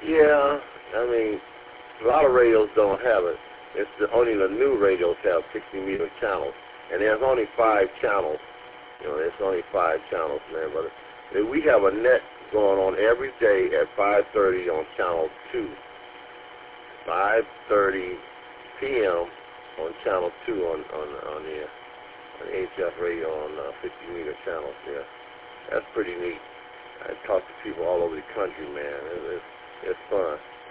Yeah, I mean, a lot of radios don't have it. Only the new radios have 60-meter channels, and there's only 5 channels. You know, there's only 5 channels, man. But we have a net going on every day at 5:30 on channel 2. 5:30 p.m. on channel 2 on the HF radio on 50-meter channels. Yeah, that's pretty neat. I talk to people all over the country, man. It's fun.